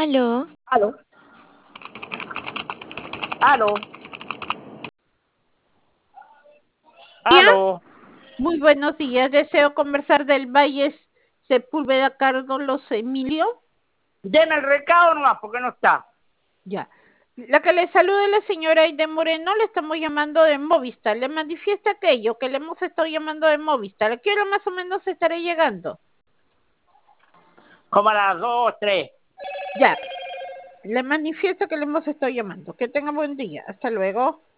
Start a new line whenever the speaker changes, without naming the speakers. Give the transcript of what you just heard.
Aló,
Aló, aló,
Días,
aló.
muy buenos días. Deseo conversar del Valle Sepúlveda Carlos Emilio.
Llena el recado nomás, porque no está.
Ya. La que le saluda es la señora Aide Moreno, le estamos llamando de Movistar. Le manifiesta aquello que le hemos estado llamando de Movistar. ¿A qué hora más o menos estaré llegando?
Como a las 2, 3.
Ya. Le manifiesto que le hemos estado llamando. Que tenga buen día. Hasta luego.